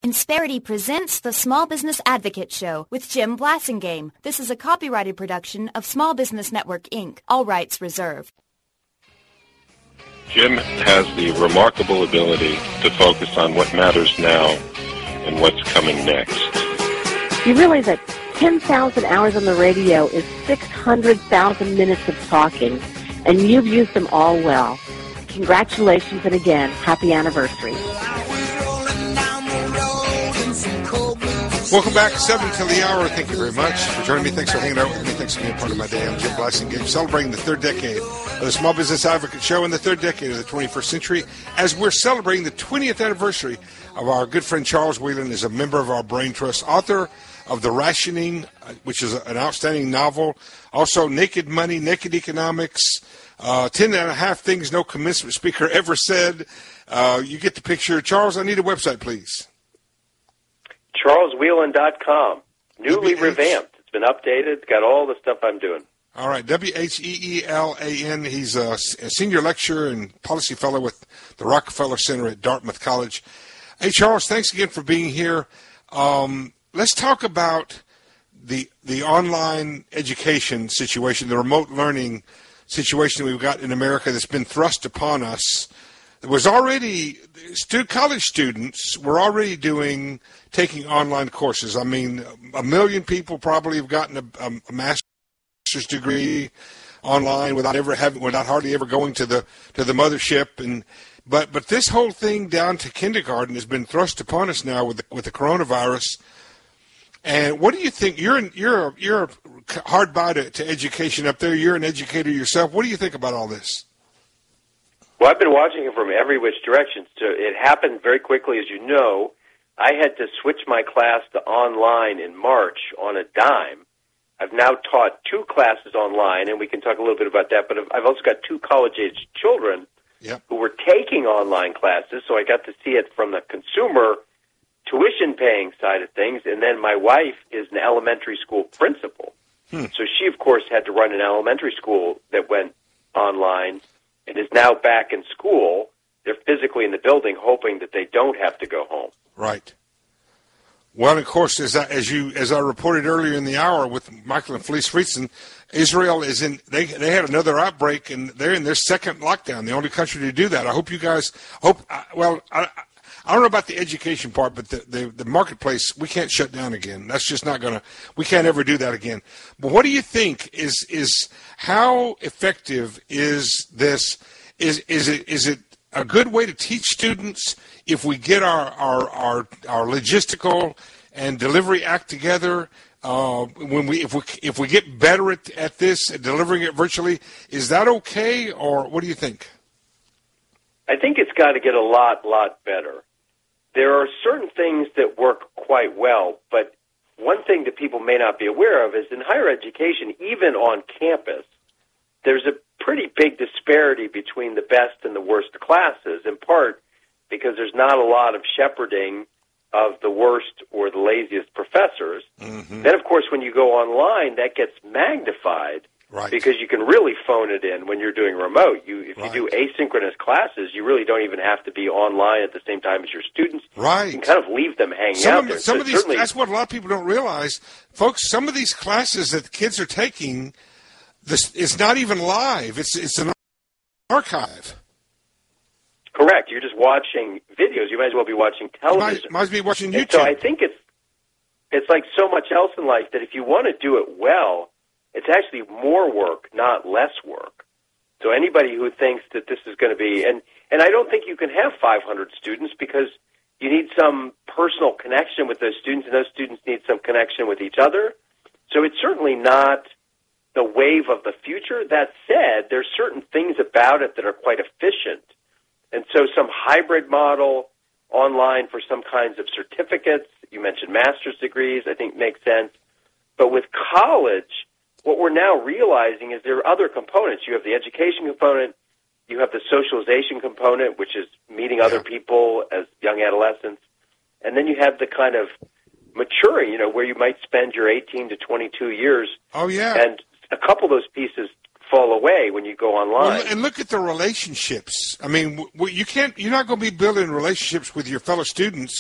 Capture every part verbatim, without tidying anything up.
Insperity presents the Small Business Advocate Show with Jim Blasingame. This is a copyrighted production of Small Business Network, Incorporated. All rights reserved. Jim has the remarkable ability to focus on what matters now and what's coming next. You realize that ten thousand hours on the radio is six hundred thousand minutes of talking, and you've used them all well. Congratulations, and again, happy anniversary. Welcome back, seven till the hour. Thank you very much for joining me. Thanks for hanging out with me. Thanks for being part of my day. I'm Jim Blasingame, celebrating the third decade of the Small Business Advocate Show and the third decade of the twenty-first century, as we're celebrating the twentieth anniversary of our good friend Charles Whelan, is a member of our Brain Trust, author of The Rationing, which is an outstanding novel. Also, Naked Money, Naked Economics, uh, ten and a half things no commencement speaker ever said. Uh, you get the picture. Charles, I need a website, please. charles whelan dot com. Newly revamped. It's been updated. It's got all the stuff I'm doing. All right, W H E E L A N. He's a senior lecturer and policy fellow with the Rockefeller Center at Dartmouth College. Hey, Charles, thanks again for being here. Um, let's talk about the the online education situation, the remote learning situation we've got in America that's been thrust upon us. There was already, stu- college students were already doing, taking online courses. I mean, a million people probably have gotten a, a master's degree online without ever having, without hardly ever going to the to the mothership. And but but this whole thing down to kindergarten has been thrust upon us now with the, with the coronavirus. And what do you think? You're in, you're you're hard by to, to education up there. You're an educator yourself. What do you think about all this? Well, I've been watching it from every which direction. So it happened very quickly, as you know. I had to switch my class to online in March on a dime. I've now taught two classes online, and we can talk a little bit about that, but I've also got two college-age children yep. who were taking online classes, so I got to see it from the consumer tuition-paying side of things, and then my wife is an elementary school principal. Hmm. So she, of course, had to run an elementary school that went online and is now back in school. They're physically in the building hoping that they don't have to go home. Right. Well, of course, as I, as you as I reported earlier in the hour with Michael and Felice Friedson, Israel is in. They they had another outbreak, and they're in their second lockdown. The only country to do that. I hope you guys hope. Well, I, I don't know about the education part, but the, the the marketplace, we can't shut down again. That's just not gonna. We can't ever do that again. But what do you think is is how effective is this? Is is it is it a good way to teach students if we get our our our, our logistical and delivery act together? Uh, when we if we if we get better at, at this at delivering it virtually, is that okay, or what do you think? I think it's got to get a lot lot better. There are certain things that work quite well, but one thing that people may not be aware of is in higher education, even on campus, there's a pretty big disparity between the best and the worst classes, in part because there's not a lot of shepherding of the worst or the laziest professors. Mm-hmm. Then, of course, when you go online, that gets magnified. Right. Because you can really phone it in when you're doing remote. You, if right. you do asynchronous classes, you really don't even have to be online at the same time as your students. Right. You can kind of leave them hanging some out of, there. Some so of these, certainly, that's what a lot of people don't realize. Folks, some of these classes that the kids are taking, this it's not even live. It's it's an archive. Correct. You're just watching videos. You might as well be watching television. You might, might be watching YouTube. And so I think it's it's like so much else in life that if you want to do it well, it's actually more work, not less work. So anybody who thinks that this is going to be, and, and I don't think you can have five hundred students because you need some personal connection with those students, and those students need some connection with each other. So it's certainly not the wave of the future. That said, there's certain things about it that are quite efficient. And so some hybrid model online for some kinds of certificates, you mentioned master's degrees, I think makes sense. But with college, what we're now realizing is there are other components. You have the education component, you have the socialization component, which is meeting other people as young adolescents, and then you have the kind of maturing, you know, where you might spend your eighteen to twenty-two years. Oh, yeah. And a couple of those pieces fall away when you go online. Well, and look at the relationships. I mean, w- you can't. You're not going to be building relationships with your fellow students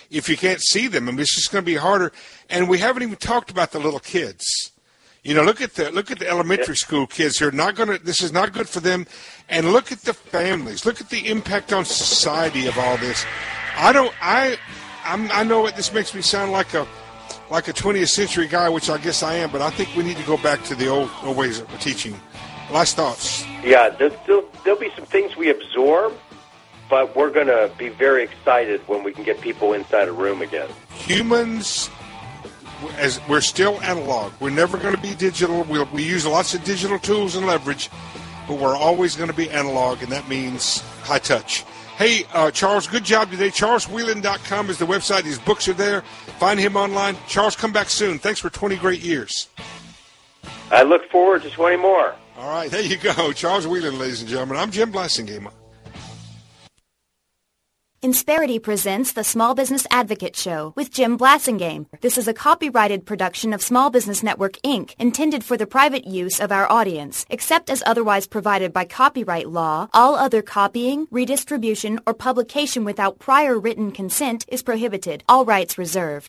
if you can't see them. I mean, it's just going to be harder. And we haven't even talked about the little kids. You know, look at the look at the elementary school kids who are not going to. This is not good for them. And look at the families. Look at the impact on society of all this. I don't. I. I'm, I know it. This makes me sound like a like a twentieth century guy, which I guess I am. But I think we need to go back to the old, old ways of teaching. Last thoughts. Yeah, there'll, there'll, there'll be some things we absorb, but we're going to be very excited when we can get people inside a room again. Humans, as we're still analog. We're never going to be digital. We'll, we use lots of digital tools and leverage, but we're always going to be analog, and that means high touch. Hey, uh, Charles, good job today. charles whelan dot com is the website. His books are there. Find him online. Charles, come back soon. Thanks for twenty great years. I look forward to twenty more. All right, there you go. Charles Whelan, ladies and gentlemen. I'm Jim Blasingame. Insperity presents the Small Business Advocate Show with Jim Blasingame. This is a copyrighted production of Small Business Network, Incorporated, intended for the private use of our audience. Except as otherwise provided by copyright law, all other copying, redistribution, or publication without prior written consent is prohibited. All rights reserved.